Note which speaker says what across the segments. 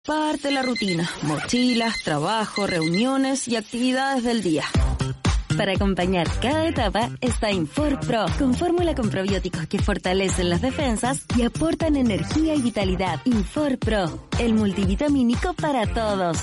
Speaker 1: Parte la rutina, mochilas, trabajo, reuniones y actividades del día. Para acompañar cada etapa está Infor Pro, con fórmula con probióticos que fortalecen las defensas y aportan energía y vitalidad. Infor Pro, el multivitamínico para todos.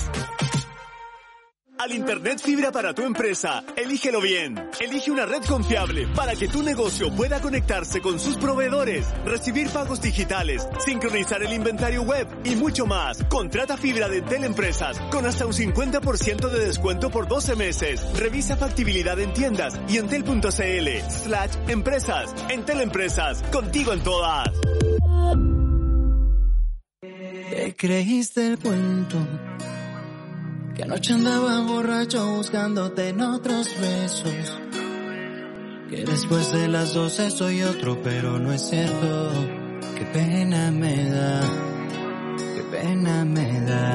Speaker 2: Al Internet fibra para tu empresa, elígelo bien. Elige una red confiable para que tu negocio pueda conectarse con sus proveedores, recibir pagos digitales, sincronizar el inventario web y mucho más. Contrata fibra de Entel Empresas con hasta un 50% de descuento por 12 meses. Revisa factibilidad en tiendas y entel.cl/empresas. Entel Empresas, contigo en todas.
Speaker 3: ¿Te creíste el cuento? Que anoche andaba borracho buscándote en otros besos. Que después de las 12 soy otro, pero no es cierto. Qué pena me da, qué pena me da.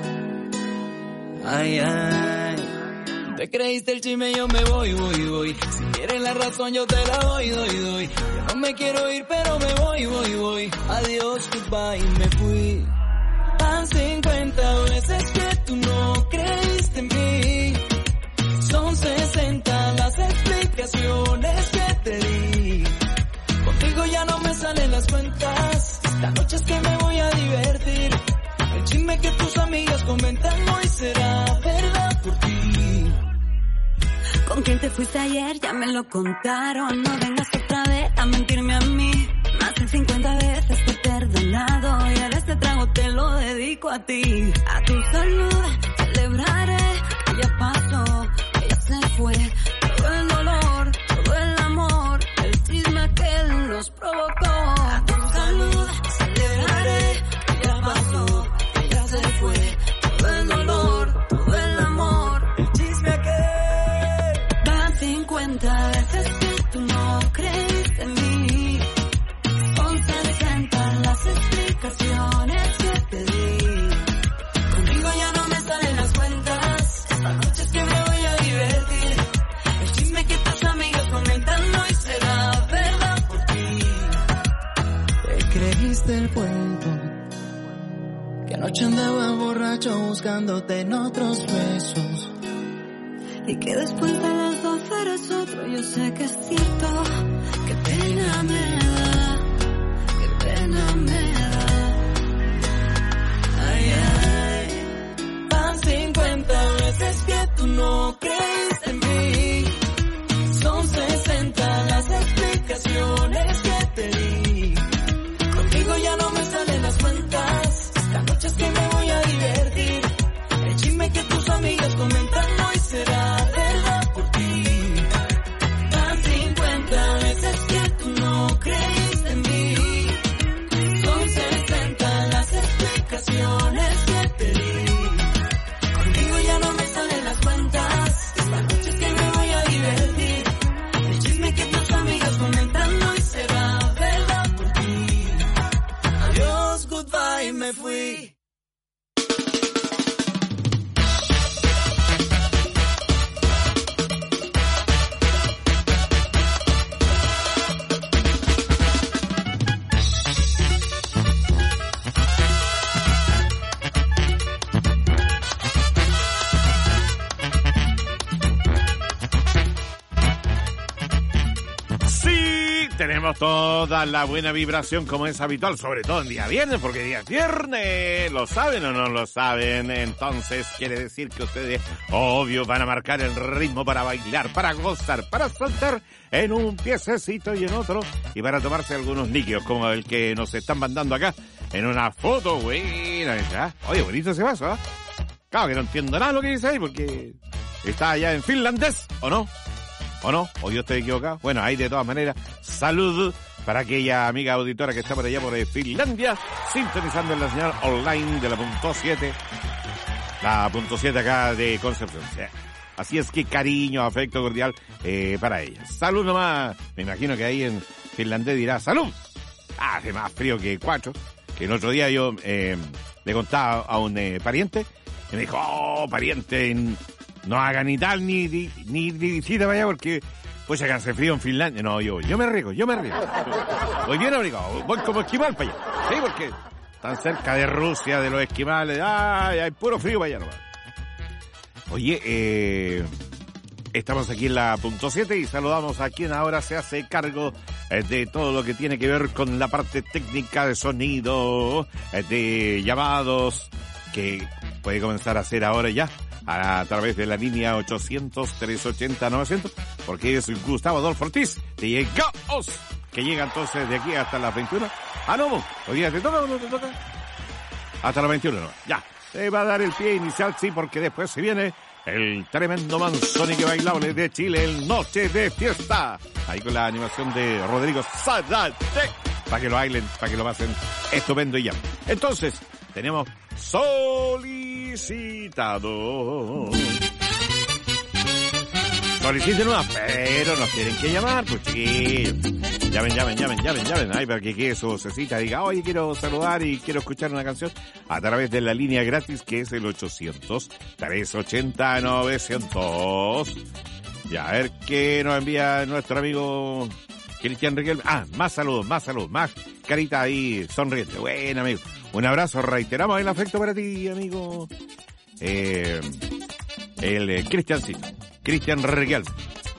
Speaker 3: Ay, ay. Te creíste el chisme, yo me voy. Si quieres la razón, yo te la doy. Yo no me quiero ir, pero me voy. Adiós, goodbye, me fui. Van 50 veces que tú no creíste en mí. Son 60 las explicaciones que te di. Contigo ya no me salen las cuentas. Esta noche es que me voy a divertir. El chisme que tus amigas comentan hoy será verdad por ti.
Speaker 1: ¿Con quién te fuiste ayer? Ya me lo contaron. No vengas otra vez a mentirme a mí. Más de 50 veces te he perdonado y ahora este trago te lo dedico a ti. A tu salud celebraré que ya pasó, que ya se fue. Todo el dolor, todo el amor, el chisme que nos provocó. A tu salud celebraré que ya pasó, que ya se fue. Todo el dolor, todo el amor, el chisme que... Van 50 veces que tú no creíste en mí. Las explicaciones que te di. Conmigo ya no me salen las cuentas. Esta noche es que me voy a divertir. El chisme que tus amigas comentan hoy será verdad por ti.
Speaker 3: Te creíste el cuento. Que anoche andaba borracho buscándote en otros besos.
Speaker 1: Y que después de las 12 eres otro. Yo sé que es cierto. Qué pena me da. Pena me da.
Speaker 3: Ay, ay. Van 50 veces que tú no creíste en mí. Son 60 las explicaciones que te di. Contigo ya no me salen las cuentas. Esta noche es que me voy a divertir. El chisme que tus amigas comentan hoy será verdad por ti. Van 50 veces que tú no creíste en mí. Explicaciones que te di. Conmigo ya no me salen las cuentas. Esta noche es que me voy a divertir. El chisme que tus amigas comentan hoy será verdad por ti. Adiós, goodbye, me fui.
Speaker 4: Tenemos toda la buena vibración como es habitual, sobre todo en día viernes, porque día viernes, ¿lo saben o no lo saben? Entonces quiere decir que ustedes, obvio, van a marcar el ritmo para bailar, para gozar, para saltar en un piececito y en otro, y para tomarse algunos líquidos, como el que nos están mandando acá, en una foto buena. Oye, bonito ese vaso, ¿eh? Claro que no entiendo nada lo que dice ahí, porque está allá en finlandés, ¿o no? ¿O no? ¿O yo estoy equivocado? Bueno, ahí de todas maneras, salud para aquella amiga auditora que está por allá por Finlandia, sintonizando en la señal online de la .7, la .7 acá de Concepción. Así es que cariño, afecto cordial para ella. Salud nomás. Me imagino que ahí en finlandés dirá salud. Hace más frío que cuatro. Que el otro día yo le contaba a un pariente y me dijo, oh, pariente, no haga ni tal ni visita para allá porque pues acá hace frío en Finlandia. No, yo me riego. Voy bien abrigado, voy como esquimal para allá. Sí, porque Tan cerca de Rusia, de los esquimales. ¡Ay, hay puro frío para allá nomás! Oye, estamos aquí en la punto 7 y saludamos a quien ahora se hace cargo de todo lo que tiene que ver con la parte técnica de sonido, de llamados, que puede comenzar a hacer ahora ya a través de la línea 800-380-900, porque es Gustavo Adolfo Ortiz, DJ Ghost, que llega entonces de aquí hasta las 21. Ah, no, hoy día te toca o no te toca. Hasta las 21, no, ya. Se va a dar el pie inicial, sí, porque después se viene el tremendo Manzónico bailable de Chile, el Noche de Fiesta. Ahí con la animación de Rodrigo Sadate, para que lo bailen, para que lo pasen estupendo y ya. Entonces, tenemos solicitado. Soliciten una, pero nos tienen que llamar, pues chiquillos. Llamen. Ay, para que quede su vocecita, diga, oye, quiero saludar y quiero escuchar una canción a través de la línea gratis que es el 800-380-900. Ya, a ver qué nos envía nuestro amigo Cristian Riquelme. Ah, más saludos, más carita ahí sonriente. Bueno, amigo, un abrazo, reiteramos el afecto para ti, amigo. El Cristiancito, Cristian Riquelme.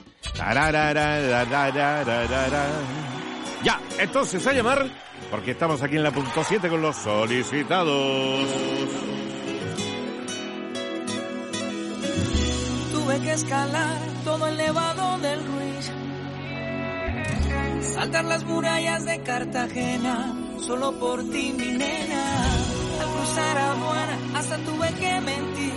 Speaker 4: Ya, entonces a llamar, porque estamos aquí en la punto 7 con los solicitados.
Speaker 3: Tuve que escalar todo el nevado del Ruiz, saltar las murallas de Cartagena, solo por ti, mi nena. Al cruzar aduana hasta tuve que mentir,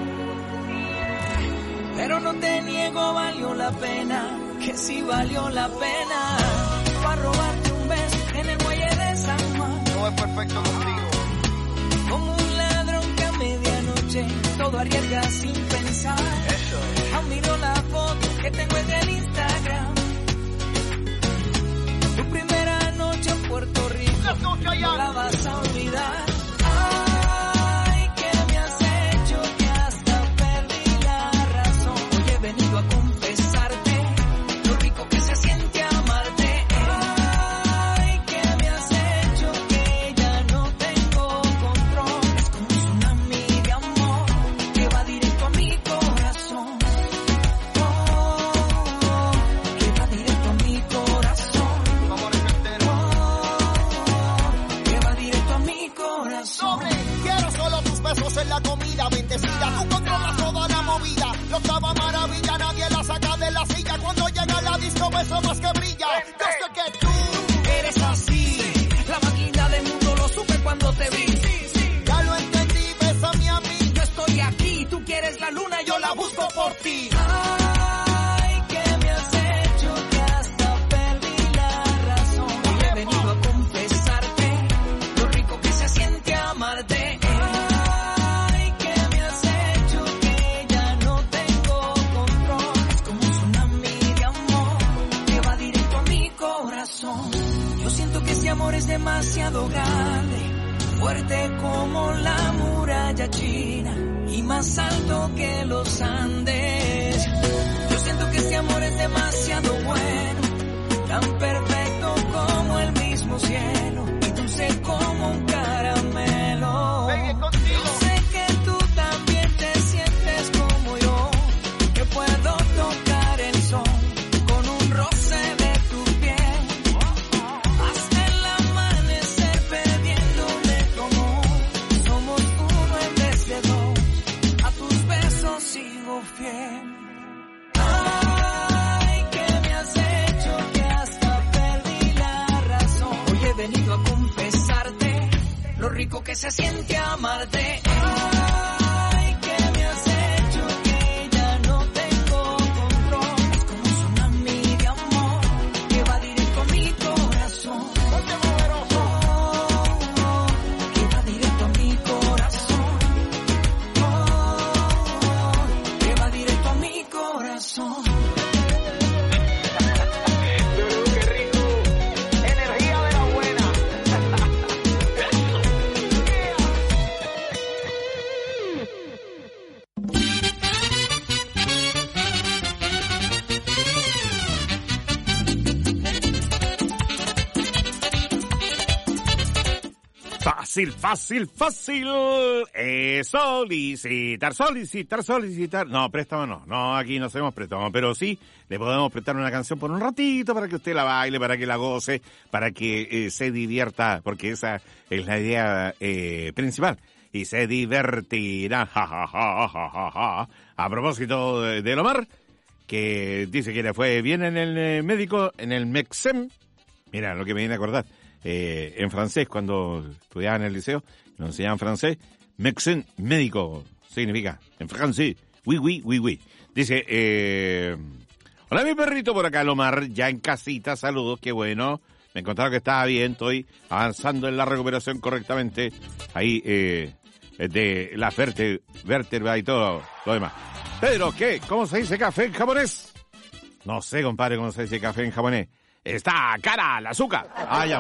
Speaker 3: pero no te niego, valió la pena, que sí valió la pena. Para robarte un beso en el muelle de San Juan.
Speaker 5: No es perfecto contigo.
Speaker 3: Como un ladrón que a medianoche todo arriesga sin pensar.
Speaker 5: Eso es.
Speaker 3: Aún miro la foto que tengo en el Instagram. Tu primera noche en Puerto Rico, no la vas a olvidar. Ay, ¿qué me has hecho? Que hasta perdí la razón. Hoy he venido a confesarte lo rico que se siente amarte. Ay, ¿qué me has hecho? Que ya no tengo control. Es como un tsunami de amor que va directo a mi corazón. Que va directo a mi corazón. Que va directo a mi corazón.
Speaker 5: Quiero solo tus besos en la comida bendecida. Tú controlas toda la movida. Lo octava maravilla, nadie la saca de la silla. Cuando llega la disco, beso más que brilla. Yo sé que tú
Speaker 3: Eres así, la más linda del mundo, lo supe cuando te vi.
Speaker 5: ya lo entendí, bésame a mí.
Speaker 3: Yo estoy aquí, tú quieres la luna, yo la busco por ti. Ay, ¿qué me has hecho? Que hasta perdí la razón. Hoy he venido a confesarte lo rico que se siente amarte. Ay, ¿qué me has hecho? Que ya no tengo control. Es como un tsunami de amor que va directo a mi corazón. Yo siento que ese amor es demasiado grande, fuerte como la muralla china y más alto que los Andes. Yo siento que ese amor es demasiado bueno, tan perfecto como el mismo cielo y dulce como un caramelo. Yo sé que tú también te sientes como yo, que puedo tocar el sol con un roce de tu piel, hasta el amanecer perdiéndome como somos uno en vez de dos. A tus besos sigo fiel. Ay, ¿qué me has hecho? Que hasta perdí la razón. Hoy he venido a confesarte lo rico que se siente amarte. Ay, ¿qué me has hecho? Que ya no tengo control. Es como un tsunami de amor que va directo a mi corazón. Que va directo a mi corazón. Que va directo a mi corazón.
Speaker 5: Qué rico. Energía de la buena.
Speaker 4: Fácil. Solicitar. No, préstamo no. No, aquí no hacemos préstamo, pero sí le podemos prestar una canción por un ratito para que usted la baile, para que la goce, para que se divierta, porque esa es la idea principal. Y se divertirá. A propósito de Omar, que dice que le fue bien en el médico, en el MEXEM. Mira, lo que me viene a acordar. En francés, cuando estudiaba en el liceo, nos enseñaban francés. Médecin, médico, significa, en francés, oui. Dice, hola mi perrito por acá, Lomar, ya en casita, saludos, qué bueno. Me encontraron que estaba bien, estoy avanzando en la recuperación correctamente. Ahí, de la vértebra y todo lo demás. Pedro, ¿qué? ¿Cómo se dice café en japonés? No sé, compadre, cómo se dice café en japonés. Está cara el azúcar. Ya,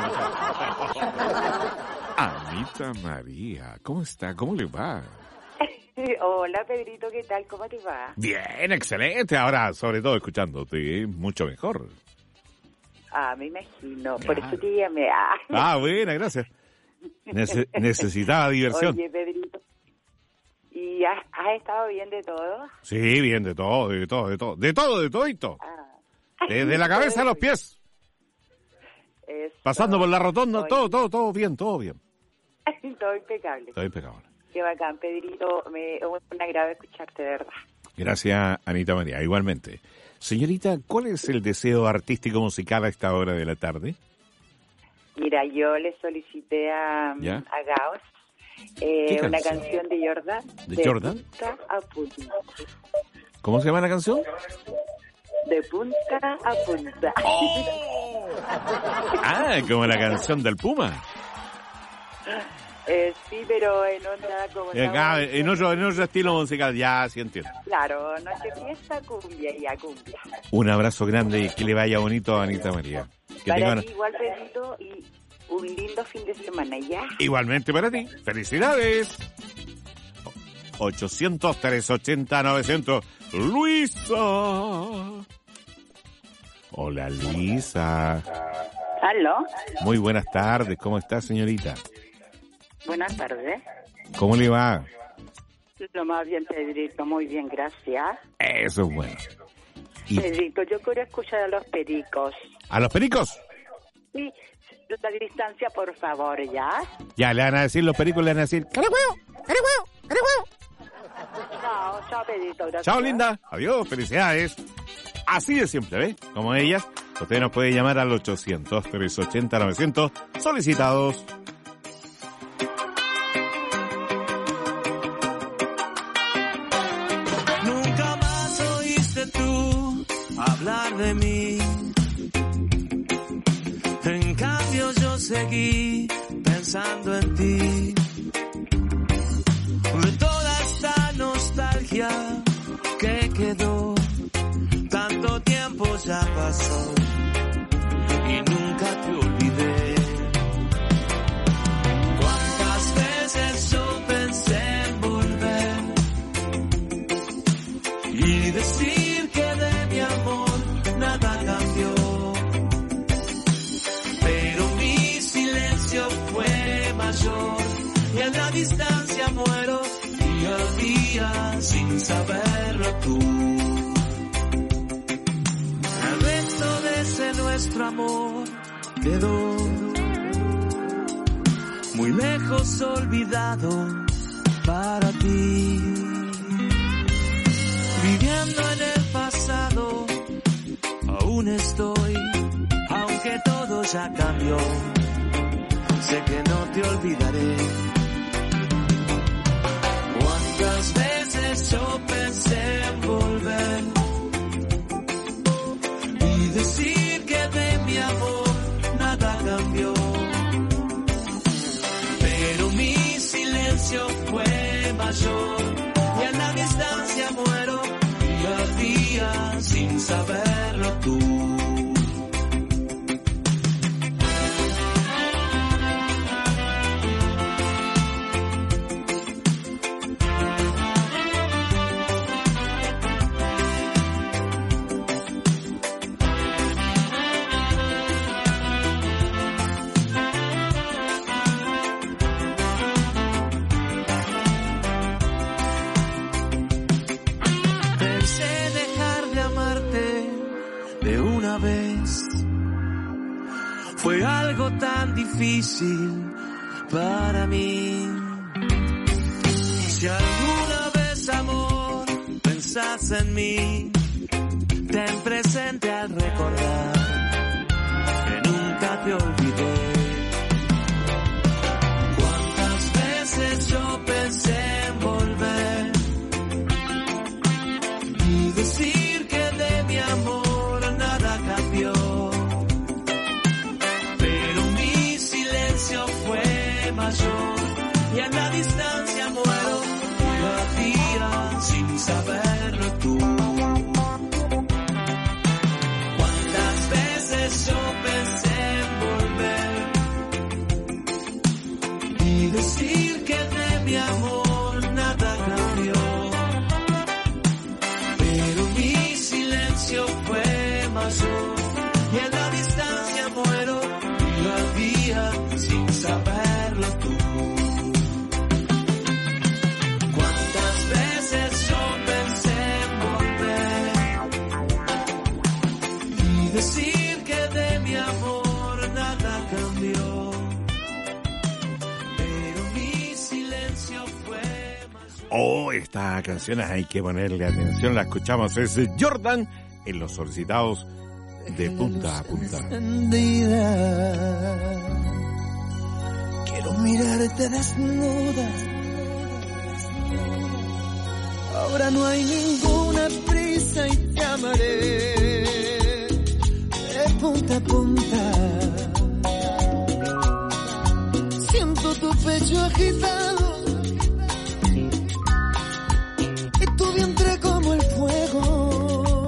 Speaker 4: Anita María, ¿cómo está? ¿Cómo le va?
Speaker 6: Hola, Pedrito, ¿qué tal? ¿Cómo te va?
Speaker 4: Bien, excelente. Ahora, sobre todo, escuchándote, mucho mejor.
Speaker 6: Me imagino. Por eso te llamé.
Speaker 4: Buena, gracias. Necesitaba diversión.
Speaker 6: Oye, Pedrito, ¿y has estado bien de todo?
Speaker 4: Sí, bien de todo. De todito. Desde la cabeza a los pies.
Speaker 6: Eso.
Speaker 4: Pasando por la rotonda, todo bien.
Speaker 6: Todo impecable.
Speaker 4: Todo impecable.
Speaker 6: Qué bacán, Pedrito. Un agrado escucharte, de verdad.
Speaker 4: Gracias, Anita María. Igualmente. Señorita, ¿cuál es el deseo artístico musical a esta hora de la tarde?
Speaker 6: Mira, yo le solicité a Gaos una canción de Jordan.
Speaker 4: ¿De Jordan?
Speaker 6: Punta a punta.
Speaker 4: ¿Cómo se llama la canción?
Speaker 6: De punta a punta.
Speaker 4: ¡Oh! Como la canción del Puma.
Speaker 6: Sí, pero en onda como...
Speaker 4: en otro estilo musical, ya, sí entiendo.
Speaker 6: Claro, noche fiesta, cumbia.
Speaker 4: Un abrazo grande y que le vaya bonito a Anita María.
Speaker 6: Para ti igual, Pedrito, y un lindo fin de semana, ¿ya?
Speaker 4: Igualmente para ti. ¡Felicidades! 800-380-900. ¡Luisa! Hola, Luisa.
Speaker 6: ¿Aló?
Speaker 4: Muy buenas tardes. ¿Cómo está, señorita?
Speaker 6: Buenas tardes.
Speaker 4: ¿Cómo le va?
Speaker 6: Lo más bien, Pedrito. Muy bien, gracias.
Speaker 4: Eso es bueno.
Speaker 6: Pedrito, yo quiero escuchar a los pericos.
Speaker 4: ¿A los pericos?
Speaker 6: Sí, la distancia, por favor, ¿ya?
Speaker 4: Ya, le van a decir los pericos, le van a decir... ¡Carahuevo!
Speaker 6: Chao, Pedrito. Gracias.
Speaker 4: Chao, linda. Adiós, felicidades. Así de simple, ¿ves? Como ellas, usted nos puede llamar al 800-380-900 solicitados.
Speaker 3: Nunca más oíste tú hablar de mí. En cambio yo seguí pensando en ti. De toda esta nostalgia que quedó, tanto tiempo ya pasó y nunca te olvidé. Cuántas veces yo pensé en volver y decir que de mi amor nada cambió, pero mi silencio fue mayor y en la distancia muero día a día sin saberlo tú. El resto de ese nuestro amor quedó muy lejos, olvidado para ti. Viviendo en el pasado aún estoy, aunque todo ya cambió. Sé que no te olvidaré. Cuántas veces yo pensé en volver y decir que de mi amor nada cambió, pero mi silencio fue mayor y en la distancia muero día a día sin saberlo tú.
Speaker 7: algo tan difícil para mí. Si alguna vez, amor, pensás en mí, ten presente al recordar que nunca te olvidé. Cuántas veces yo pensé en volver y decir que de mi amor nada cambió, pero mi silencio fue mayor y en la distancia muero cada día sin saberlo tú. Cuántas veces yo pensé en volver y decir que de mi amor nada cambió, pero mi silencio fue mayor y en la distancia muero cada día sin saberlo tú. Cuántas veces yo pensé en volver y decir que de mi amor nada cambió, pero mi silencio fue mayor.
Speaker 4: Oh, esta canción hay que ponerle atención, la escuchamos, es Jordan en los solicitados de punta a punta.
Speaker 7: Quiero mirarte desnuda. Ahora no hay ninguna prisa y te amaré de punta a punta. Siento tu pecho agitado y tu vientre como el fuego.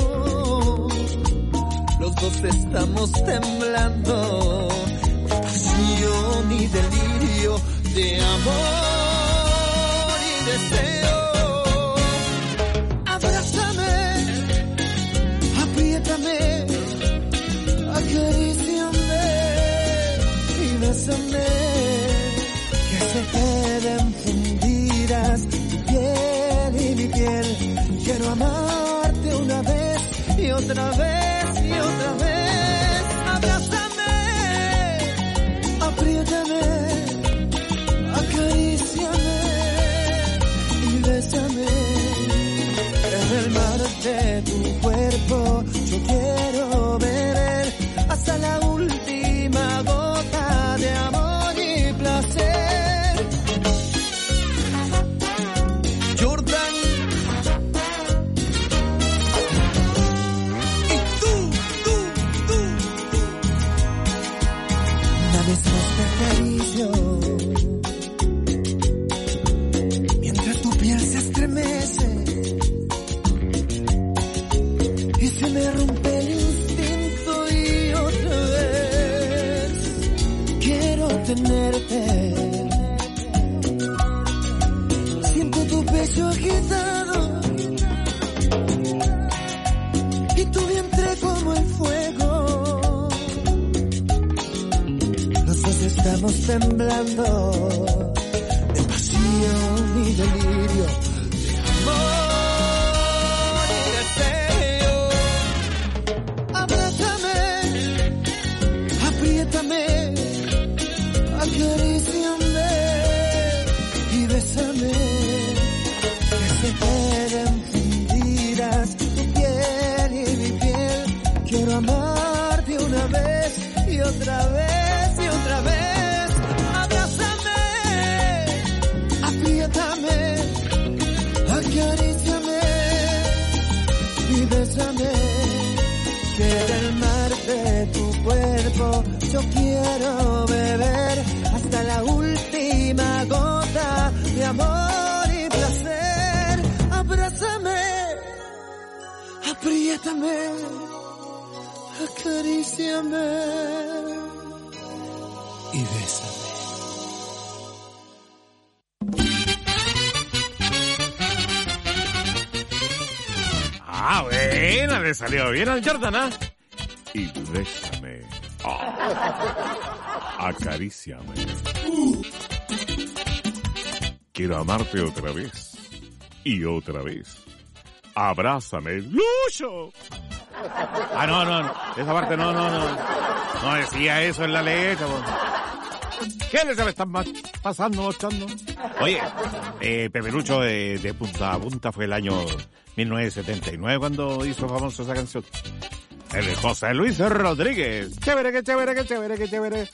Speaker 7: Los dos estamos temblando de pasión y delirio, de amor y deseo. Que se queden fundidas tu piel y mi piel. Quiero amarte una vez y otra vez y otra vez. Abrázame, apriétame, acaríciame y bésame. En el mar de tu cuerpo yo quiero beber hasta la última gota de amor y placer. Jordan, y tú. Una vez más te acaricio, mientras tu piel se estremece y se me rompe el instinto y otra vez quiero tenerte. Siento tu pecho agitado y tu vientre como el fuego. Los dos estamos temblando de pasión y delirio, de amor y deseo. Abrázame, apriétame, acaríciame y bésame. Que se queden fundidas tu piel y mi piel. Quiero amarte una vez y otra vez y otra vez. Abrázame, apriétame, acaríciame y bésame. Que del mar de tu cuerpo yo quiero beber hasta la última gota de amor y placer. Abrázame, apriétame, acaríciame y bésame.
Speaker 4: Ah, buena, le salió bien al Jordan, ¿ah? Y bésame. Acaríciame. Quiero amarte otra vez. Y otra vez. Abrázame, Lucho. Ah, no. Esa parte no. No decía eso en la letra, po. ¿Qué les están pasando, mostrando? Oye, Peperucho de punta a punta fue el año 1979 cuando hizo famosa esa canción. El José Luis Rodríguez. Chévere, qué chévere.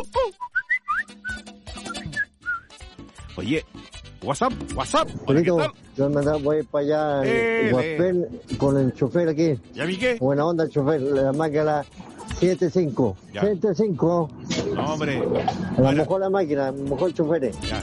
Speaker 4: Oye, WhatsApp.
Speaker 8: Bonito, yo voy para allá con el chofer aquí.
Speaker 4: ¿Ya vi qué?
Speaker 8: Buena onda el chofer, la máquina 75.
Speaker 4: Ya.
Speaker 8: 75.
Speaker 4: No, hombre.
Speaker 8: La mejor la máquina, mejor chofer.
Speaker 4: Ya.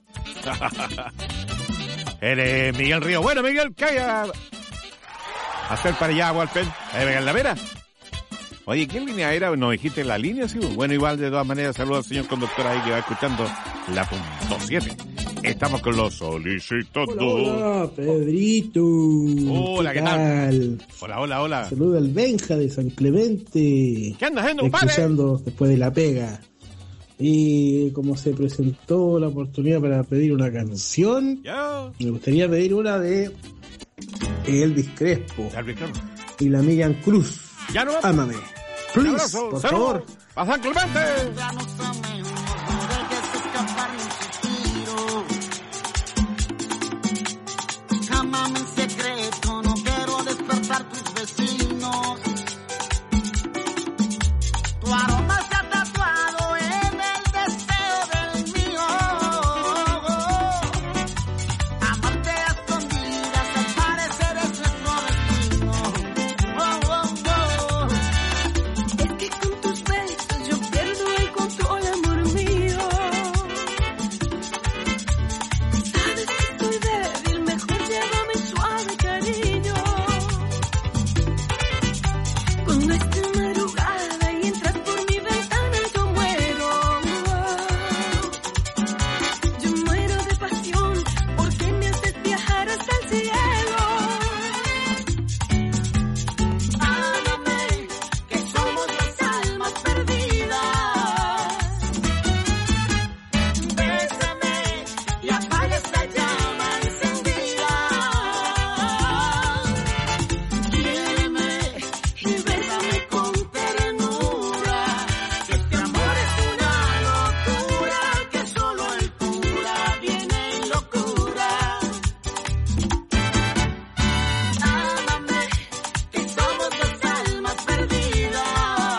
Speaker 4: Eres Miguel Río. Bueno, Miguel, ¿qué hay a hacer para allá, Walpen? ¿En la vera? Oye, ¿qué línea era? ¿No dijiste la línea? Sí. Bueno, igual, de todas maneras, saludos al señor conductor ahí que va escuchando la punto 7. Estamos con los solicitados.
Speaker 9: Hola, Pedrito.
Speaker 4: Hola, ¿qué tal? Hola.
Speaker 9: Saludos al Benja de San Clemente.
Speaker 4: ¿Qué andas haciendo, compadre?
Speaker 9: Escuchando después de la pega. Y como se presentó la oportunidad para pedir una canción, me gustaría pedir una de Elvis Crespo y la Miriam Cruz.
Speaker 4: Ya no.
Speaker 9: Ámame. Please, por favor.
Speaker 4: ¡A San Clemente!
Speaker 5: Amame en secreto, no quiero despertar tus vecinos. Tu aroma se ha tatuado en el deseo del mío. Amarte a escondidas, al parecer es nuestro destino.
Speaker 1: Es que con tus besos yo pierdo el control, amor mío. Sabes que estoy débil, mejor llévame suave, cariño. Cuando es de madrugada y entras por mi ventana yo muero. Yo muero de pasión porque me haces viajar hasta el cielo.
Speaker 5: Ámame, que somos las almas perdidas. Bésame y apaga esta llama encendida. Quiéreme y bésame con ternura. Que este amor es una locura, que solo el cura viene en locura. Ámame, que somos las almas perdidas.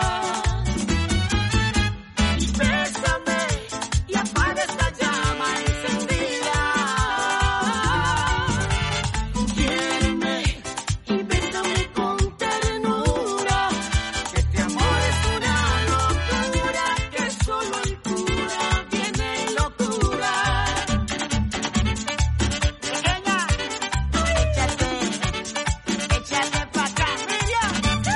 Speaker 5: Y bésame y apaga esta llama encendida. Quiéreme y bésame con ternura. Que este amor es una locura, que solo el cura viene en locura. Pequeña, échate pa' acá, Miriam.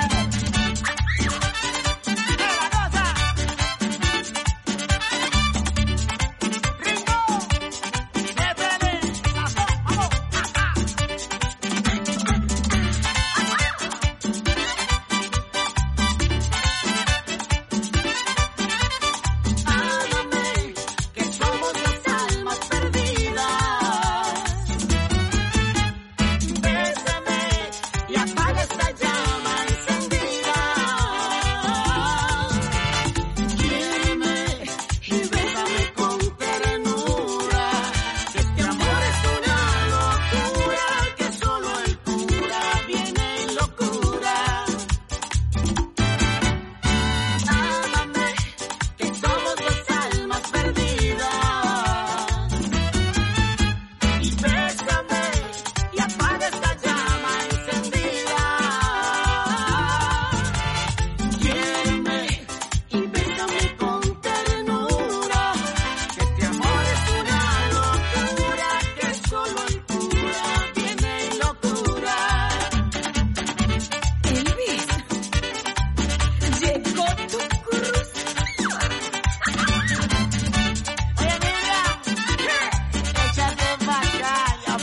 Speaker 5: Ámame, que somos las almas perdidas. Bésame y apaga esta llama encendida. Quiéreme y bésame con ternura. Que este amor es una locura, que solo el cura viene en locura. Ámame, que somos las almas perdidas. Y bésame y apaga esta llama encendida. Quiéreme y bésame con ternura. Que este amor es una locura, que solo el cura viene en locura.
Speaker 1: Elvis, llegó tu cruz.
Speaker 5: Oye, mira, échate pa' acá y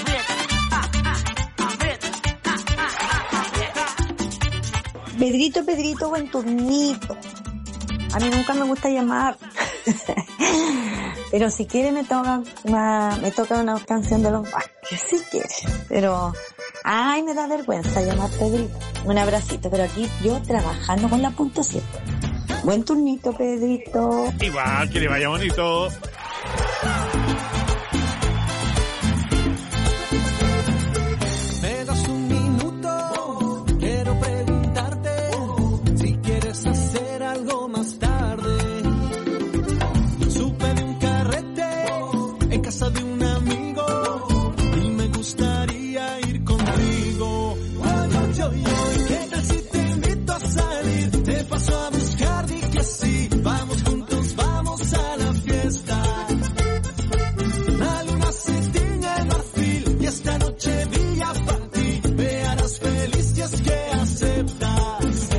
Speaker 5: aprieta.
Speaker 10: Pedrito, buen turnito. A mí nunca me gusta llamar. Pero si quiere me toca una canción de los Vázquez, si quiere. Pero Ay, me da vergüenza llamar Pedrito. Un abracito, pero aquí yo trabajando con la .7. Buen turnito, Pedrito.
Speaker 4: Igual, que le vaya bonito.
Speaker 7: Me das un minuto, quiero preguntarte si quieres hacer algo más tarde. Supe de un carrete en casa de un amigo y me gustaría ir contigo. ¿Qué tal si te invito a salir? Te paso a buscar, di que sí. Vamos juntos, vamos a la fiesta. La luna se tiñe en marfil y esta noche brilla para ti. Me harás feliz si es que aceptas.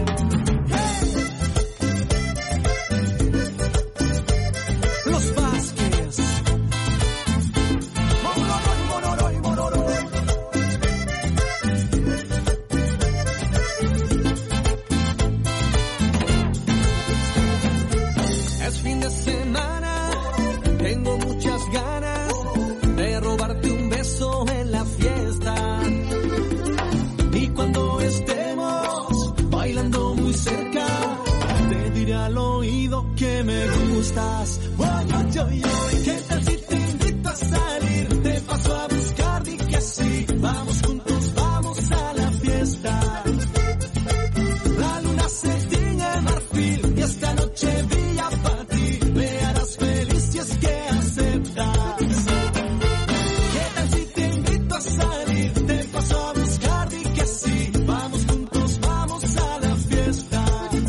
Speaker 7: Los Vázquez. Mororoy, mororoy, mororoy. Es fin de semana, tengo muchas ganas de robarte un beso en la fiesta. Y cuando estemos bailando muy cerca, te diré al oído que me gustas. ¿Qué tal si te invito a salir? Te paso a buscar, di que sí. Vamos juntos, vamos a la fiesta. La luna se tiñe en marfil y esta noche brilla para ti. Me harás feliz si es que aceptas. ¿Qué tal si te invito a salir? Te paso a buscar, di que sí. Vamos juntos, vamos a la fiesta.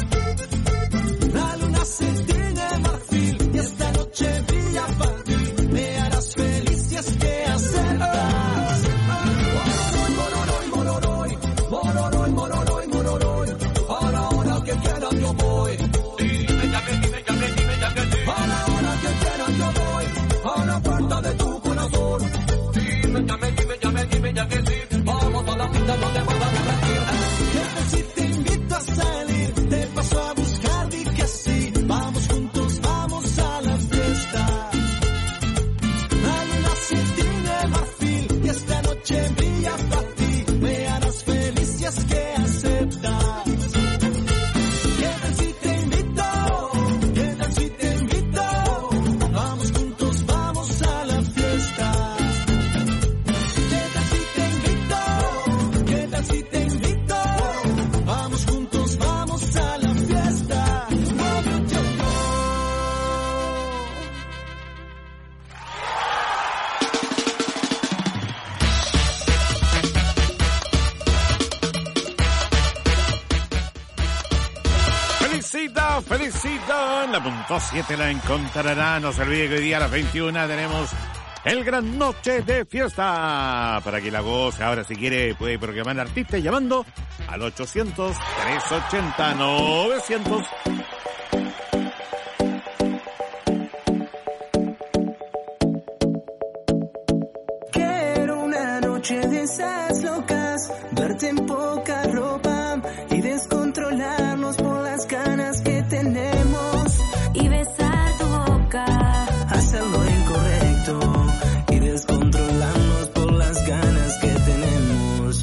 Speaker 7: La luna se tiñe en marfil y esta noche brilla para ti. Me harás feliz si es que aceptas. Mororoy, mororoy, mororoy, mororoy, mororoy. A la hora que quieras yo voy. Dime ya que sí. A la hora que quieras yo voy. A la puerta de tu corazón. Dime ya que sí. Vamos a la pista donde puedas divertir. ¿Qué tal si te invito a salir? Te paso a buscar, di que sí. Vamos juntos, vamos a la fiesta. La luna se tiñe en marfil y esta noche brilla para ti. Me harás feliz si es que aceptas. ¿Qué tal si te invito? ¿Qué tal si te invito? Vamos juntos, vamos a la fiesta. ¿Qué tal si te invito? ¿Qué tal si te invito? Vamos juntos, vamos a la fiesta.
Speaker 4: Felicito. En la .7 la encontrará. No se olvide que hoy día a las 21 tenemos el Gran Noche de Fiesta. Para que la goce. Ahora, si quiere, puede programar artista llamando al 800-380-900.
Speaker 7: Quiero una noche de esas locas, verte en poca ropa y descontrolarnos por las ganas que tenemos.
Speaker 1: Y besar tu boca.
Speaker 7: Hacer lo incorrecto y descontrolarnos por las ganas que tenemos.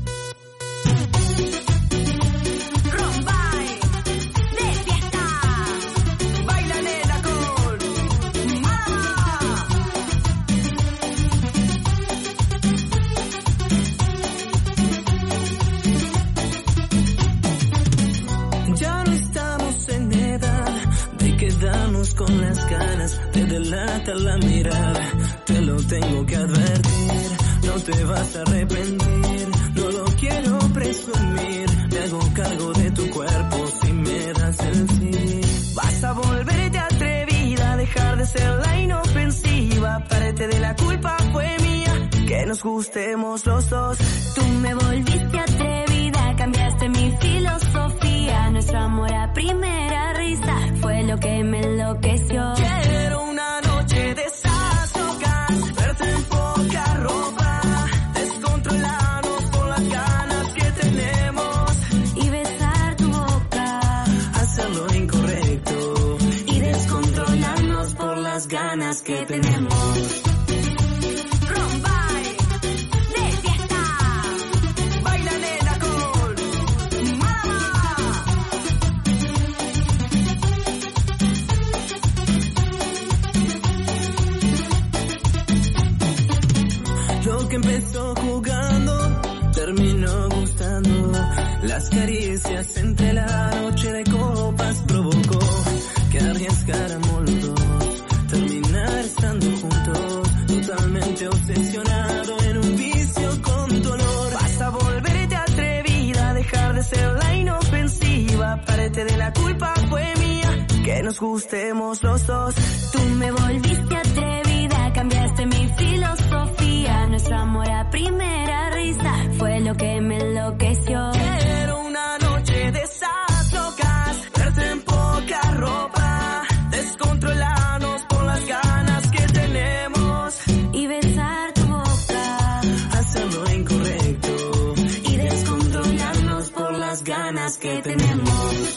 Speaker 1: Rombay de fiesta.
Speaker 7: Baila nena con
Speaker 1: Mamá.
Speaker 7: Ya no estamos en edad de quedarnos con las ganas, te delata la mirada, te lo tengo que advertir, no te vas a arrepentir, no lo quiero presumir, me hago cargo de tu cuerpo si me das el sí. Vas a volverte atrevida, dejar de ser la inofensiva, parte de la culpa fue mía, que nos gustemos los dos.
Speaker 1: Tú me volviste atrevida, cambiaste mi filosofía. Nuestro amor a primera risa fue lo que me enloqueció.
Speaker 7: Quiero una noche de esas locas, verte en poca ropa, descontrolarnos por las ganas que tenemos
Speaker 1: Y besar tu boca.
Speaker 7: hacer lo incorrecto
Speaker 1: Y descontrolarnos por las ganas que tenemos. Rombay de fiesta.
Speaker 3: Lo que empezó jugando terminó gustando. Las caricias entre la noche de copas provocó que arriesgáramos los dos, terminar estando juntos, totalmente obsesionado en un vicio con tu olor. Vas a volverte atrevida, dejar de ser la inofensiva. Parte de la culpa fue mía, que nos gustemos los dos.
Speaker 1: Tú me volviste atrevida, cambiaste mi filosofía. Nuestro amor a primera risa fue lo que me enloqueció.
Speaker 3: Quiero una noche de esas locas, verte en poca ropa, descontrolarnos por las ganas que tenemos
Speaker 1: y besar tu boca,
Speaker 3: hacer lo incorrecto
Speaker 1: y descontrolarnos por las ganas que tenemos.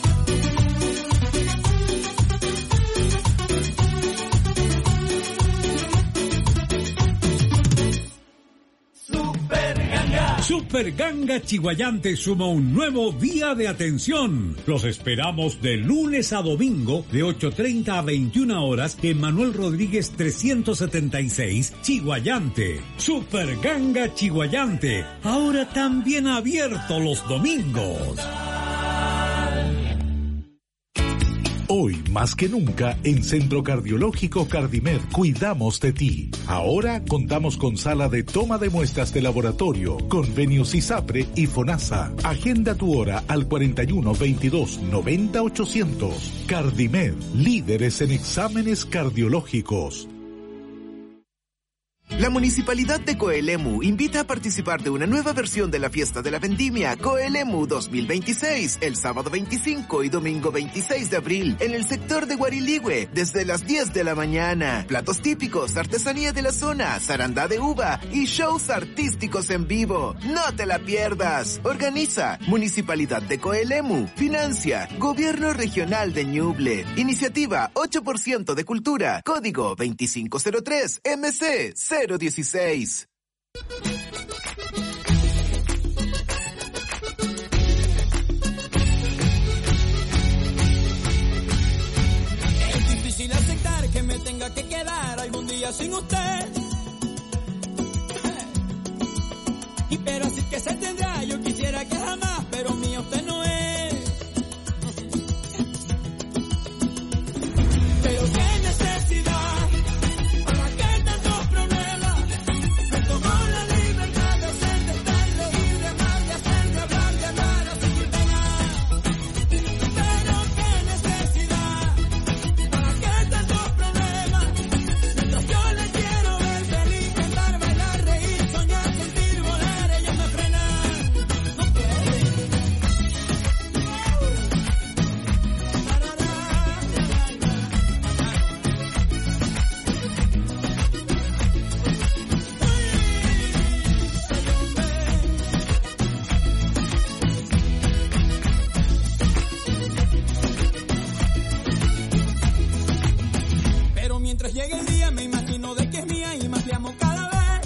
Speaker 11: Super Ganga Chiguayante suma un nuevo día de atención. Los esperamos de lunes a domingo de 8:30 a 21 horas en Manuel Rodríguez 376, Chiguayante. Super Ganga Chiguayante, ahora también abierto los domingos.
Speaker 12: Hoy, más que nunca, en Centro Cardiológico Cardimed cuidamos de ti. Ahora contamos con sala de toma de muestras de laboratorio, convenios ISAPRE y FONASA. Agenda tu hora al 41 22 90 800. Cardimed, líderes en exámenes cardiológicos.
Speaker 13: La Municipalidad de Coelemu invita a participar de una nueva versión de la Fiesta de la Vendimia Coelemu 2026, el sábado 25 y domingo 26 de abril, en el sector de Guariligüe, desde las 10 de la mañana. Platos típicos, artesanía de la zona, zarandá de uva y shows artísticos en vivo. ¡No te la pierdas! Organiza Municipalidad de Coelemu. Financia Gobierno Regional de Ñuble. Iniciativa 8% de Cultura. Código 2503 MC 016.
Speaker 3: Es difícil aceptar que me tenga que quedar algún día sin usted. Y pero así que se tendrá, yo quisiera que jamás, pero mío usted no es. Pero qué necesidad. Llega el día, me imagino de que es mía y más le amo cada vez.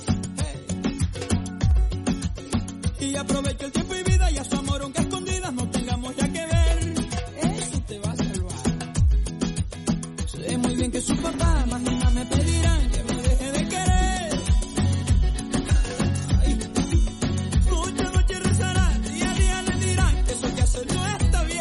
Speaker 3: Hey. Y aprovecho el tiempo y vida y a su amor, aunque a escondidas no tengamos ya que ver. Eso te va a salvar. Sé muy bien que sus papás más nunca me pedirán que me deje de querer. Ay. Noche a noche rezarán, día a día le dirán que eso que hace no está bien.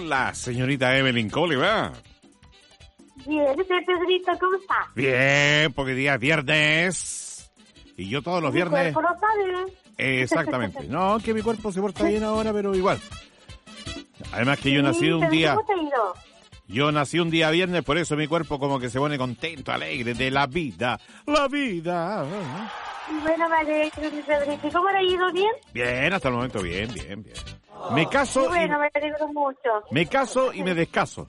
Speaker 4: la señorita Evelyn Cole, ¿verdad?
Speaker 14: Bien, Pedrito, ¿cómo está?
Speaker 4: Bien, porque día es viernes. Y yo todos los viernes...
Speaker 14: Mi cuerpo lo sabe.
Speaker 4: Exactamente. No, que mi cuerpo se porta bien ahora, pero igual. Además que yo nací un día...
Speaker 14: ¿Cómo te ha ido?
Speaker 4: Yo nací un día viernes, por eso mi cuerpo como que se pone contento, alegre de la vida. ¡La vida!
Speaker 14: Bueno, vale, Pedrito. ¿Y cómo le ha ido? ¿Bien?
Speaker 4: Bien, hasta el momento bien. Me caso
Speaker 14: bueno, me alegro mucho.
Speaker 4: Me caso y me descaso.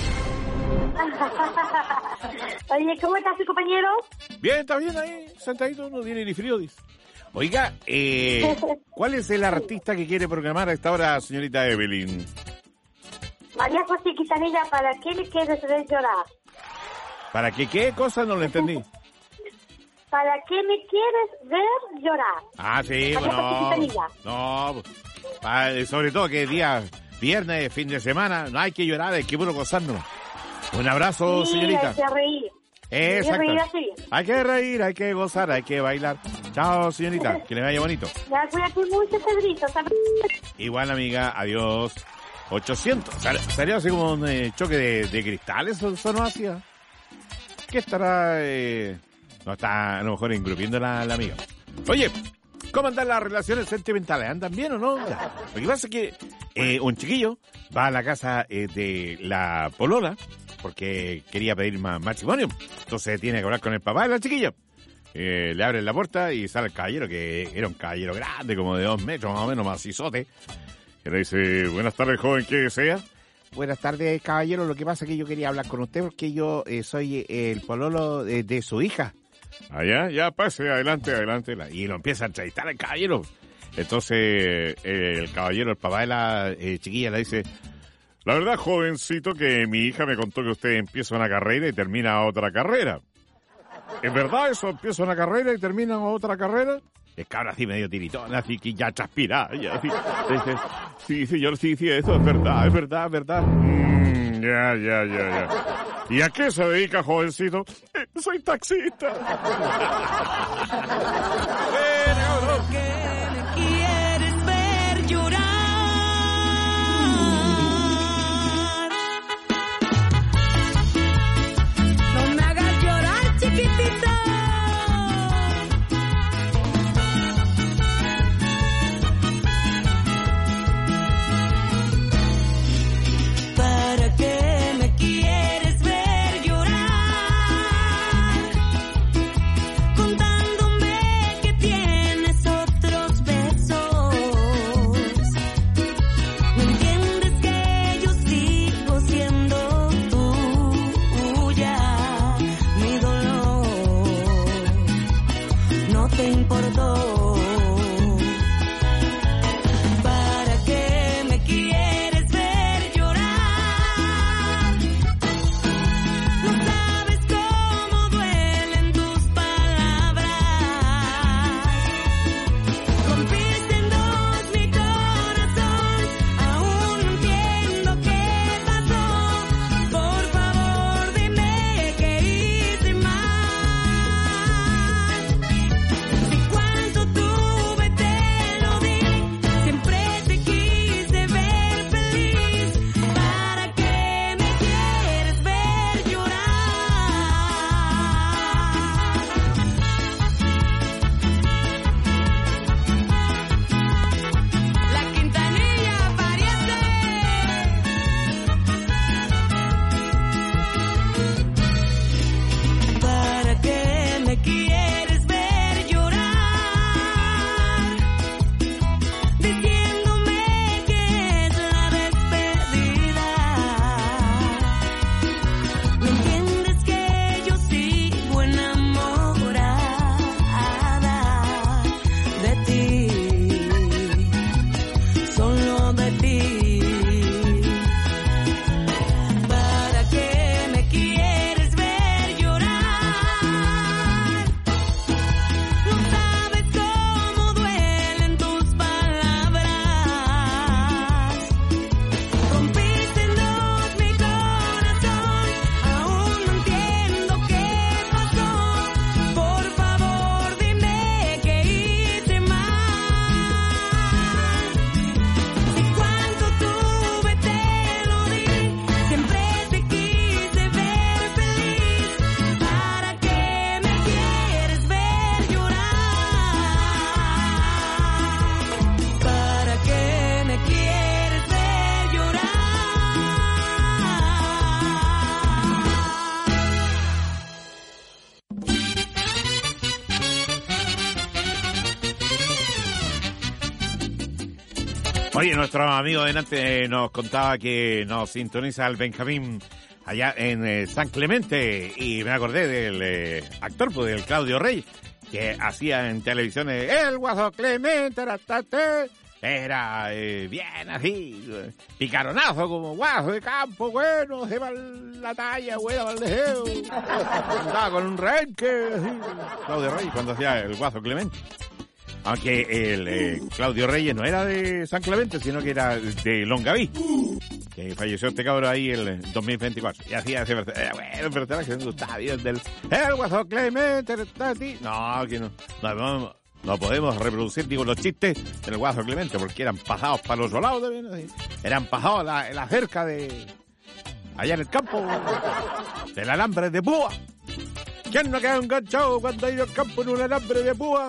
Speaker 14: Oye, ¿cómo está su compañero?
Speaker 4: Bien, está bien ahí, sentadito, no tiene ni frío, dice. Oiga, ¿cuál es el artista que quiere programar a esta hora, señorita Evelyn?
Speaker 14: María José Quintanilla, ¿para qué le quieres ver llorar?
Speaker 4: ¿Para qué cosa? No lo entendí.
Speaker 14: ¿Para qué me quieres ver llorar?
Speaker 4: Ah, sí, no, sobre todo que día viernes, fin de semana, no hay que llorar, hay que puro gozarnos. Un abrazo,
Speaker 14: sí,
Speaker 4: señorita.
Speaker 14: Hay que reír.
Speaker 4: Exacto.
Speaker 14: Hay que reír,
Speaker 4: hay que gozar, hay que bailar. Chao, señorita, que le vaya bonito.
Speaker 14: Ya, cuídate mucho, Pedrito.
Speaker 4: Igual, amiga, adiós. 800. Salió así como un choque de cristales, eso no hacía. ¿Qué estará? No está a lo mejor engrupiendo la amiga. Oye, ¿cómo andan las relaciones sentimentales? ¿Andan bien o no? Ya. Lo que pasa es que un chiquillo va a la casa de la polola porque quería pedir matrimonio. Entonces tiene que hablar con el papá de la chiquilla. Le abren la puerta y sale el caballero, que era un caballero grande, como de 2 metros más o menos, macizote. Y le dice, buenas tardes, joven, ¿qué desea? Buenas tardes, caballero. Lo que pasa es que yo quería hablar con usted porque yo soy el pololo de su hija. Ah, ya, pase, adelante. Y lo empieza a entrevistar al caballero. Entonces, el caballero, el papá de la chiquilla, le dice, la verdad, jovencito, que mi hija me contó que usted empieza una carrera y termina otra carrera. ¿Es verdad eso? ¿Empieza una carrera y termina otra carrera? Es cabra así medio tiritón, así que ya transpira. Sí, señor, sí, eso es verdad. Ya. ¿Y a qué se dedica, jovencito? Soy taxista.
Speaker 1: ¿Quieres ver llorar? No me hagas llorar, chiquitito. ¿Para qué me quieres ver llorar? Contándome que tienes otros
Speaker 4: Oye, nuestro amigo delante nos contaba que nos sintoniza el Benjamín allá en San Clemente, y me acordé del actor, pues, del Claudio Rey, que hacía en televisión el Guaso Clemente, era bien así, picaronazo como guaso de campo, bueno, se va la talla, buena para el deseo, andaba con un renque, así, Claudio Rey, cuando hacía el Guaso Clemente. Aunque el Claudio Reyes no era de San Clemente, sino que era de Longaví, que falleció este cabrón ahí el 2024. Y hacía ese personaje, bueno, el personaje que me gustaba, el Guaso Clemente, no, que no podemos reproducir, digo, los chistes del Guaso Clemente, porque eran pasados para los lados también, así. Eran pasados en la cerca de, allá en el campo, del alambre de púa. ¿Quién no queda enganchado cuando ha ido al campo en un alambre de púa?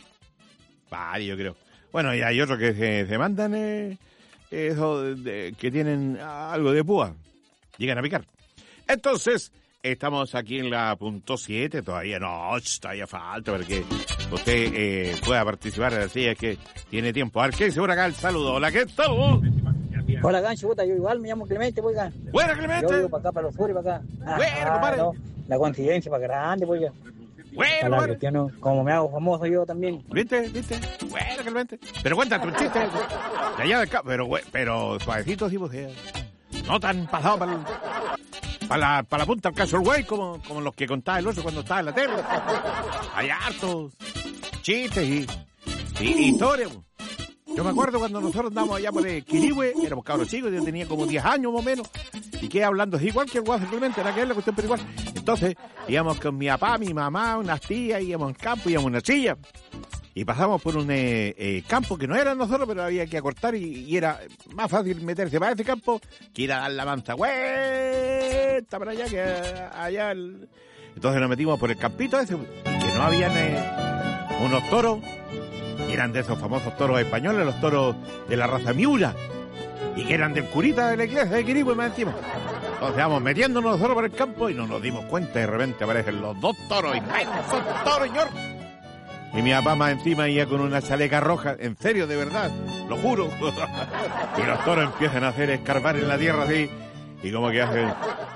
Speaker 4: Yo creo. Bueno, y hay otros que se mandan eso que tienen algo de púa. Llegan a picar. Entonces, estamos aquí en la punto 7. Todavía falta porque usted pueda participar. Así es que tiene tiempo. A ver, ¿qué dice por acá el saludo? Hola, ¿qué tal?
Speaker 15: Hola, Gancho, yo igual me llamo Clemente, oiga.
Speaker 4: Buena, Clemente.
Speaker 15: Yo vivo para acá, para los sur y para acá.
Speaker 4: Bueno, compadre.
Speaker 15: No, la coincidencia para grande, oiga.
Speaker 4: Bueno,
Speaker 15: bueno. Como me hago famoso yo también.
Speaker 4: ¿Viste? Bueno, Clemente. Pero cuéntate un chiste de allá de acá. Pero suavecito, sí, pues. No tan pasado para la punta del caso el güey, como los que contaba el oso cuando estaba en la tele. Hay hartos chistes y historias. Yo me acuerdo cuando nosotros andábamos allá por el Quirihue, éramos cabros chicos, yo tenía como 10 años más o menos, y quedé hablando así, igual que el Guaso Clemente, era que es la cuestión, pero igual. Entonces, íbamos con mi papá, mi mamá, unas tías, íbamos al campo, íbamos en una silla, y pasamos por un campo que no era nosotros, pero había que acortar, y era más fácil meterse para ese campo que ir a dar la manza vuelta para allá, que allá. Entonces nos metimos por el campito ese, que no habían unos toros, y eran de esos famosos toros españoles, los toros de la raza Miura, y que eran del curita de la iglesia de Quirihue, más encima. Entonces vamos metiéndonos nosotros por el campo y no nos dimos cuenta, y de repente aparecen los dos toros, inmensos toros, señor. Y mi papá más encima iba con una chaleca roja, en serio, de verdad, lo juro. Y los toros empiezan a hacer escarbar en la tierra así, y como que hacen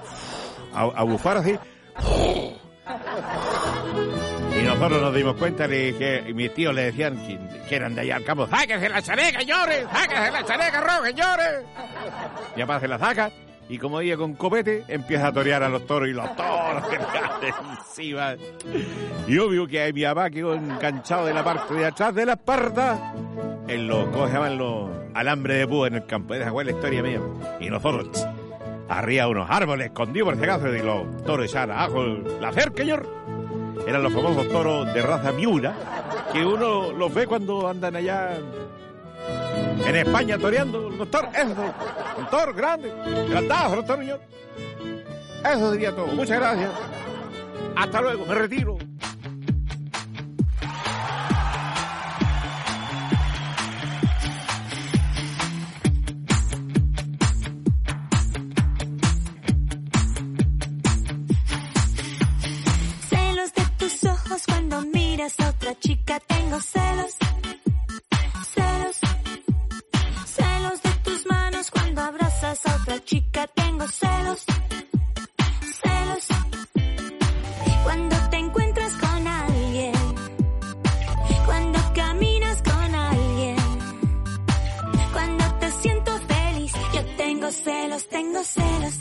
Speaker 4: a bufar así. Y nosotros nos dimos cuenta de que mis tíos le decían que eran de allá al campo: ¡sáquense la chaleca, señores! ¡Sáquense la chaleca roja, señores! Mi papá se la saca, y como iba con copete, empieza a torear a los toros, y los toros se caen encima. Y obvio que mi papá quedó enganchado de la parte de atrás de la espalda en los, ¿cómo se llaman? Los alambres de púa en el campo. Esa fue la historia mía. Y nosotros, arriba de unos árboles, escondidos por si acaso, y los toros echaban abajo la cerca, señor. Eran los famosos toros de raza Miura, que uno los ve cuando andan allá en España toreando los toros. Eso, un toro grande, grandazo los toros, señor. Eso sería todo. Muchas gracias. Hasta luego, me retiro.
Speaker 1: Cuando miras a otra chica tengo celos, celos, celos de tus manos. Cuando abrazas a otra chica tengo celos, celos. Cuando te encuentras con alguien, cuando caminas con alguien, cuando te siento feliz, yo tengo celos, tengo celos.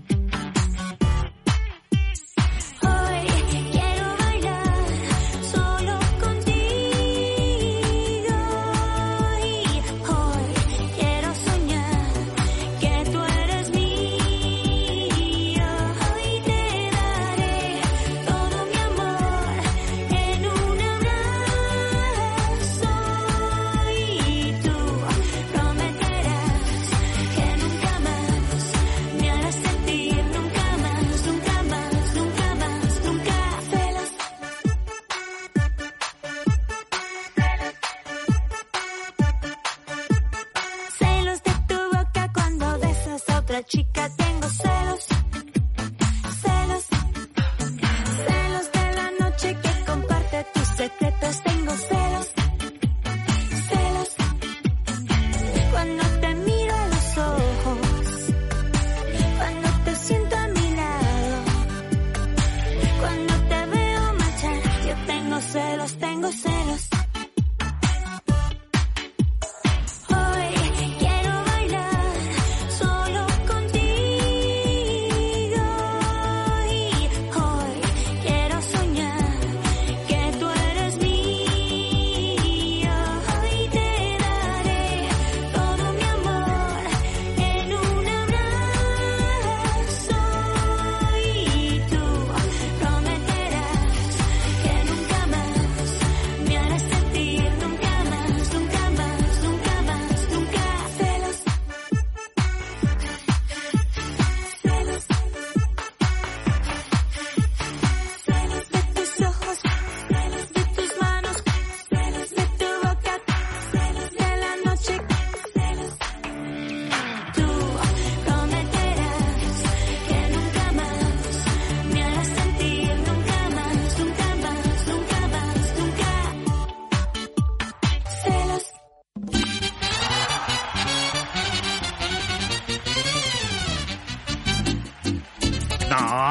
Speaker 1: Chica, tengo celos, celos, celos de la noche que comparte tus secretos. Tengo celos, celos, cuando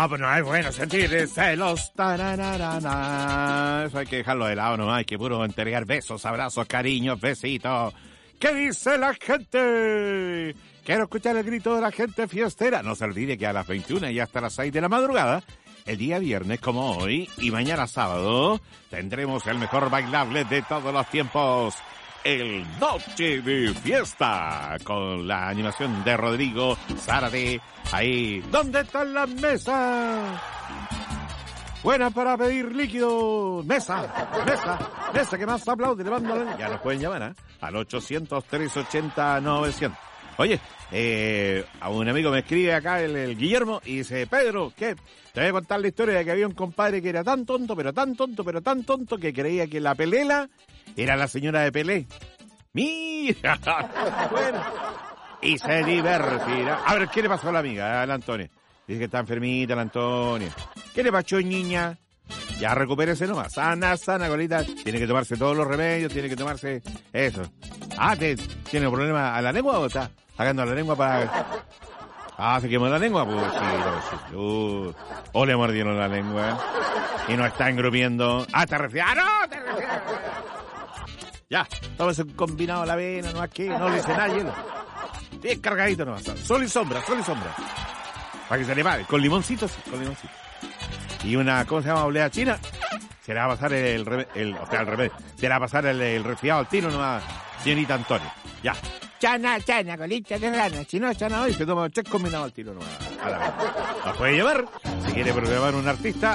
Speaker 4: No, pues no es bueno sentir celos. Eso hay que dejarlo de lado, no hay que puro entregar besos, abrazos, cariños, besitos. ¿Qué dice la gente? Quiero escuchar el grito de la gente fiestera. No se olvide que a las 21 y hasta las 6 de la madrugada, el día viernes como hoy y mañana sábado, tendremos el mejor bailable de todos los tiempos. El Noche de Fiesta, con la animación de Rodrigo Zárate. Ahí, ¿dónde están las mesas? Buena para pedir líquido. Mesa, que más aplaude, levándole. Ya nos pueden llamar, al 800-380-900. Oye, a un amigo me escribe acá, el Guillermo, y dice, Pedro, ¿qué? Te voy a contar la historia de que había un compadre que era tan tonto, que creía que la Pelela era la señora de Pelé. ¡Mira! Bueno, y se divertirá. A ver, ¿qué le pasó a la amiga, a la Antonia? Dice que está enfermita la Antonia. ¿Qué le pasó, niña? Ya recupérese nomás. Sana, colita. Tiene que tomarse todos los remedios, tiene que tomarse eso. ¿Tiene un problema a la lengua o está sacando la lengua para...? ¿Se quemó la lengua? Pues sí. O le mordieron la lengua. Y no está engrupiendo. ¿Te refieres? ¡No! ¡Te refieres! Ya, tómese un combinado a la avena, no aquí, no le hice nada hielo. Bien cargadito nomás. Sol y sombra. Para que se le pague. Con limoncito, sí, con limoncito. Y una, ¿cómo se llama? Oblea china. Se le va a pasar el remedio. Se le va a pasar el resfriado al tiro nomás, señorita Antonio. Ya. Chana, colita de rana. Si no, chana hoy se toma 3 combinados al tiro nomás. Nos puede llevar. Si quiere programar un artista,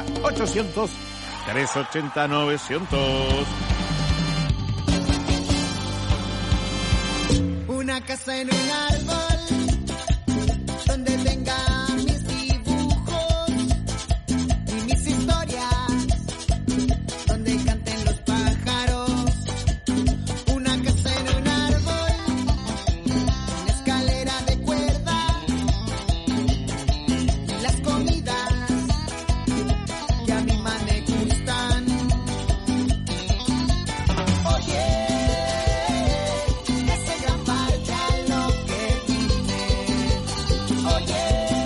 Speaker 4: 800-380-900.
Speaker 5: Una casa en un árbol donde tenga mis dibujos y mis historias, donde canten los pájaros. Una casa en un árbol, una escalera de cuerda, las comidas que a mi mamá me gustan. Oye, ese gran parque a lo que vine. Oye,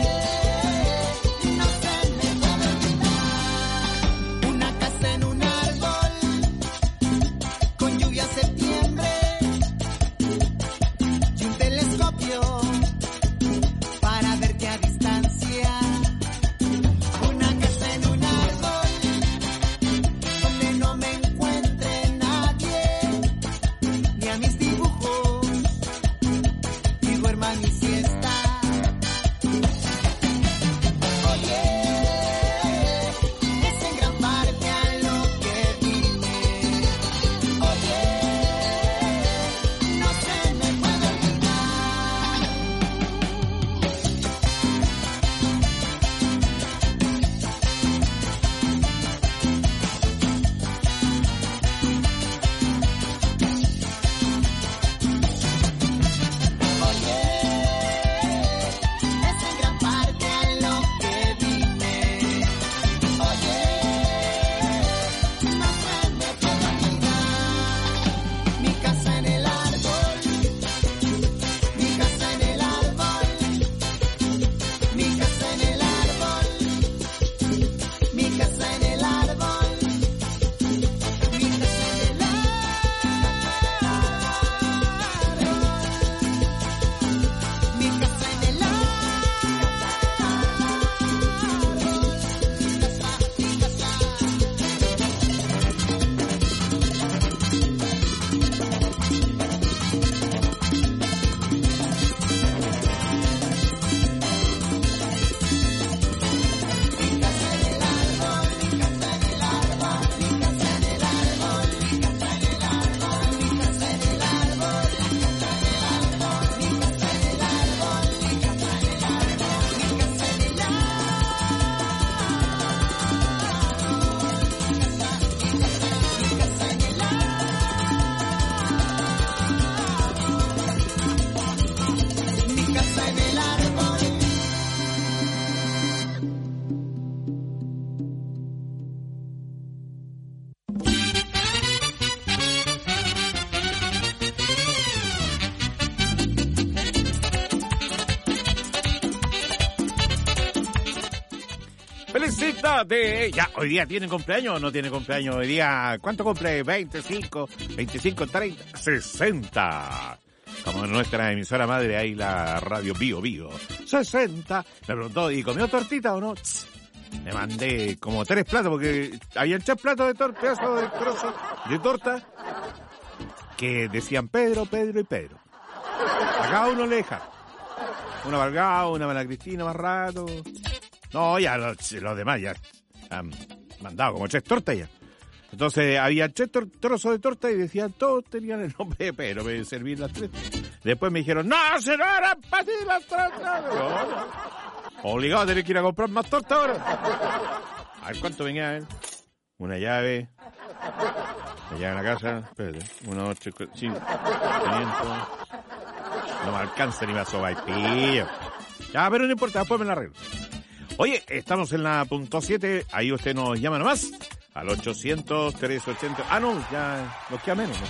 Speaker 4: Acuérdate. Ya, hoy día tiene cumpleaños o no tiene cumpleaños. Hoy día, ¿cuánto cumple? 25, 30, 60. Como en nuestra emisora madre, ahí la radio Bio Bio. 60. Me preguntó, ¿y comió tortita o no? Me mandé como 3 platos, porque había 3 platos de pedazos de trozo de torta que decían Pedro, Pedro y Pedro. A cada uno le deja. Una Valgao, una Mala Cristina más rato. No, ya los demás ya han mandado como 3 tortas ya. Entonces había 3 trozos de torta y decían, todos tenían el nombre de Pedro, me serví las 3. Después me dijeron, no, se no eran para ti las tortas. No. Obligado a tener que ir a comprar más tortas ahora. A ver cuánto venía a ver. Una llave. La llave en la casa. Espérate. 1, 2, 3, 4, 5, 500. No me alcanza ni me asoba y pillo. Ya, pero no importa, después me la arreglo. Oye, estamos en la punto 7. Ahí usted nos llama nomás. Al 800-380. Ah, no, ya nos queda menos.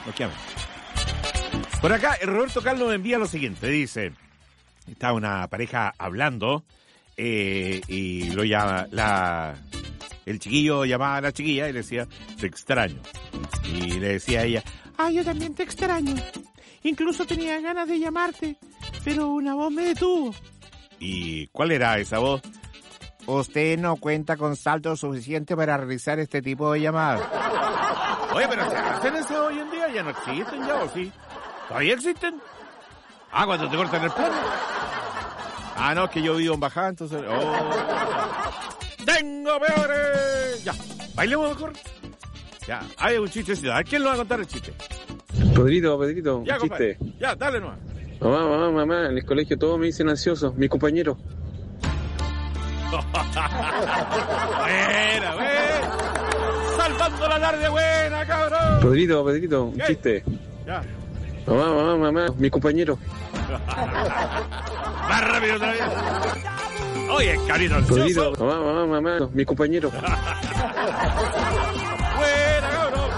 Speaker 4: Por acá, el Roberto Carlos me envía lo siguiente. Dice... Está una pareja hablando y lo llama el chiquillo llamaba a la chiquilla y le decía, te extraño. Y le decía a ella, yo también te extraño. Incluso tenía ganas de llamarte, pero una voz me detuvo. ¿Y cuál era esa voz? Usted no cuenta con saldo suficiente para realizar este tipo de llamadas. Oye, pero ¿se hacen eso hoy en día? ¿Ya no existen ya o sí? ¿Todavía existen? Cuando te cortan el plano. No, es que yo vivo en bajada, entonces... ¡Tengo peores! Ya, bailemos mejor. Ya, hay un chistecito. ¿A quién lo va a contar el chiste?
Speaker 16: Pedrito,
Speaker 4: ya,
Speaker 16: un chiste.
Speaker 4: Ya, dale nomás.
Speaker 16: Mamá, en el colegio todos me dicen ansioso, mi compañero.
Speaker 4: Buena. Salvando la tarde buena, cabrón.
Speaker 16: Pedrito, un chiste.
Speaker 4: Ya.
Speaker 16: Mamá, mi compañero.
Speaker 4: Más rápido otra vez. Oye, carito ansioso.
Speaker 16: Mamá, mi compañero.
Speaker 4: Buena, cabrón.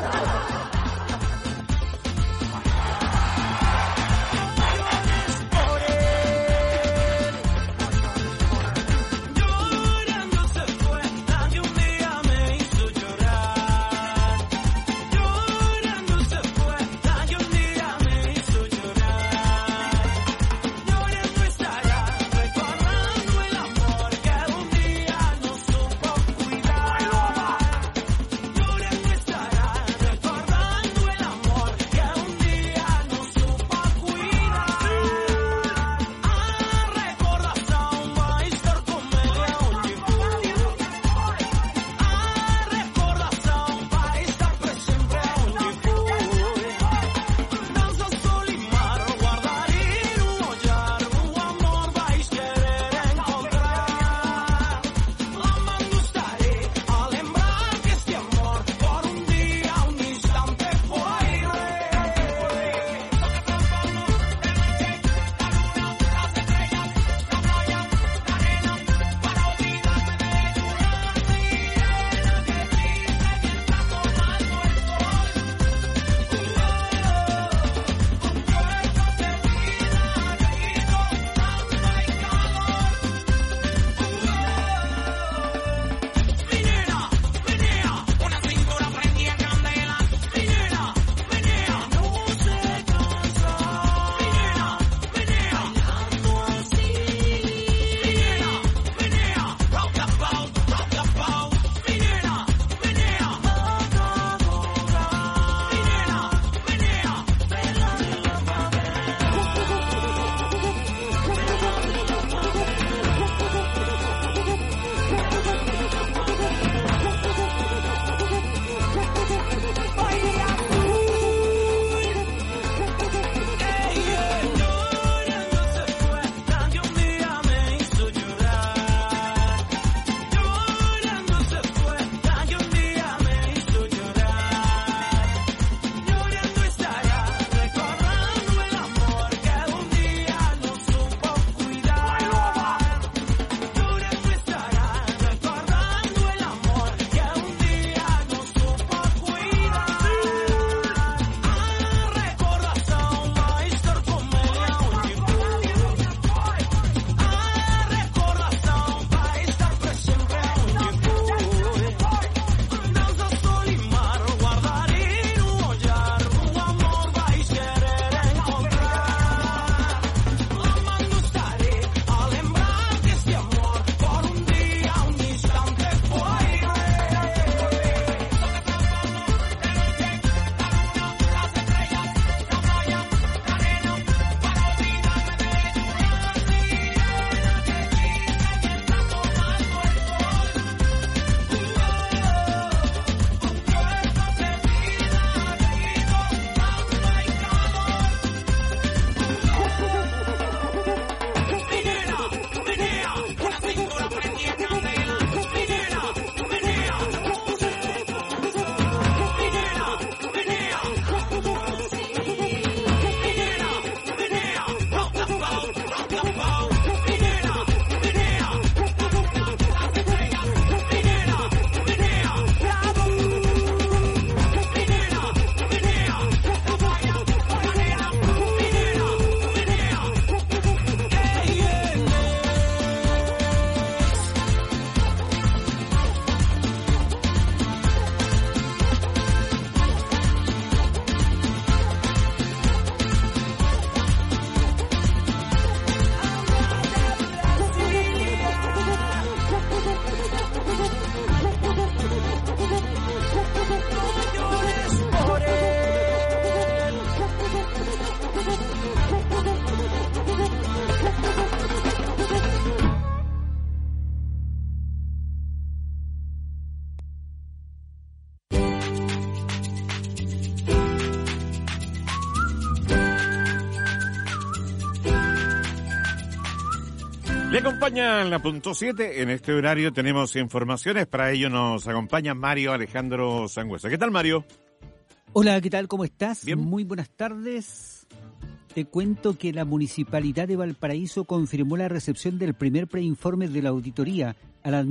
Speaker 4: Le acompaña la punto 7. En este horario tenemos informaciones. Para ello nos acompaña Mario Alejandro Sangüesa. ¿Qué tal, Mario?
Speaker 17: Hola, ¿qué tal? ¿Cómo estás?
Speaker 4: Bien.
Speaker 17: Muy buenas tardes. Te cuento que la Municipalidad de Valparaíso confirmó la recepción del primer preinforme de la auditoría a la